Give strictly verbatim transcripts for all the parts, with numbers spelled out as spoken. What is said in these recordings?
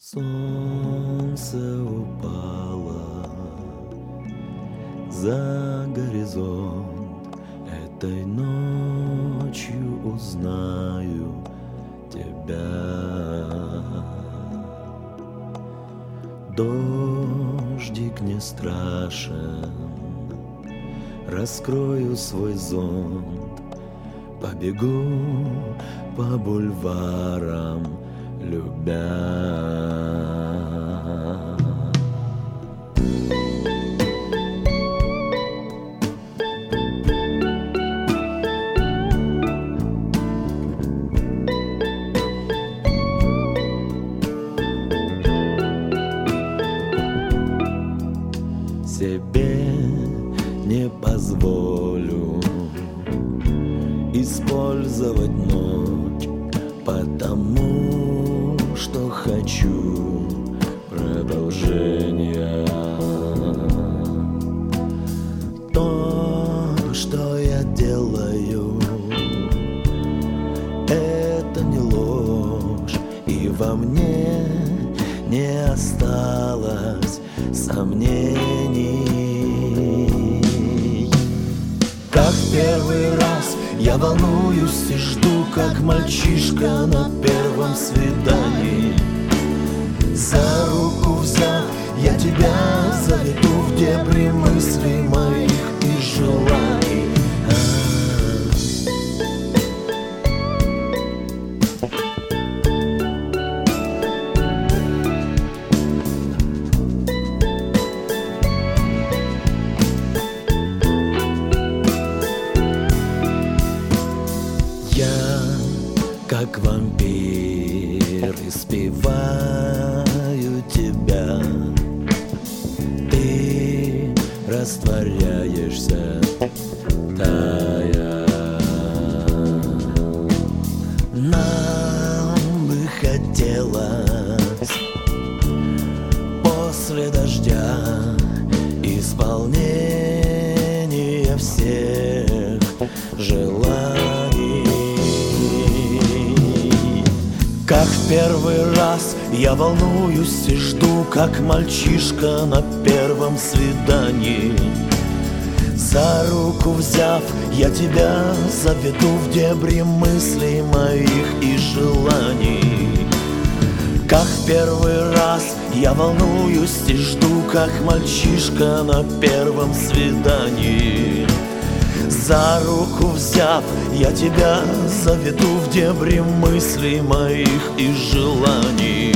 Солнце упало за горизонт. Этой ночью узнаю тебя. Дождик не страшен, раскрою свой зонт, побегу по бульварам, любя. Себе не позволю использовать ночь, потому что хочу продолжения. То, что я делаю, это не ложь, и во мне не осталось сомнений. Как в первый раз я волнуюсь и жду, как мальчишка на первом свидании. За руку взяв, я тебя заведу в дебри мыслей моих и желаний. Я, как вампир, испеваю тебя. Ты растворяешься, тая. Нам бы хотелось после дождя исполнение всех желаний. Как в первый раз я волнуюсь и жду, как мальчишка на первом свидании. За руку взяв, я тебя заведу в дебри мыслей моих и желаний. Как в первый раз я волнуюсь и жду, как мальчишка на первом свидании. За руку взяв, я тебя заведу в дебри мыслей моих и желаний.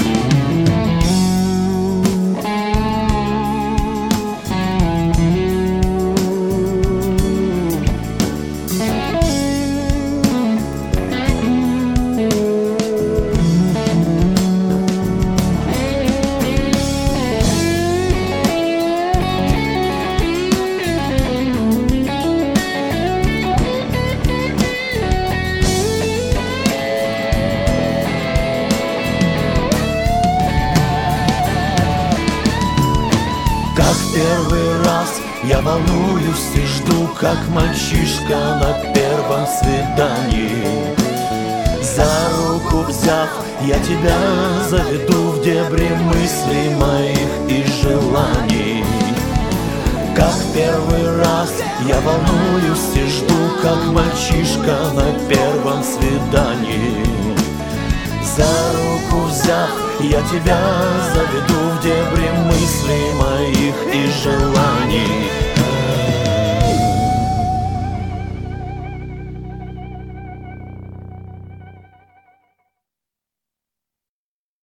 Как в первый раз я волнуюсь и жду, как мальчишка на первом свидании. За руку взяв, я тебя заведу в дебри мыслей моих и желаний. Как в первый раз я волнуюсь и жду, как мальчишка на первом свидании. За руку взяв, я тебя заведу в дебри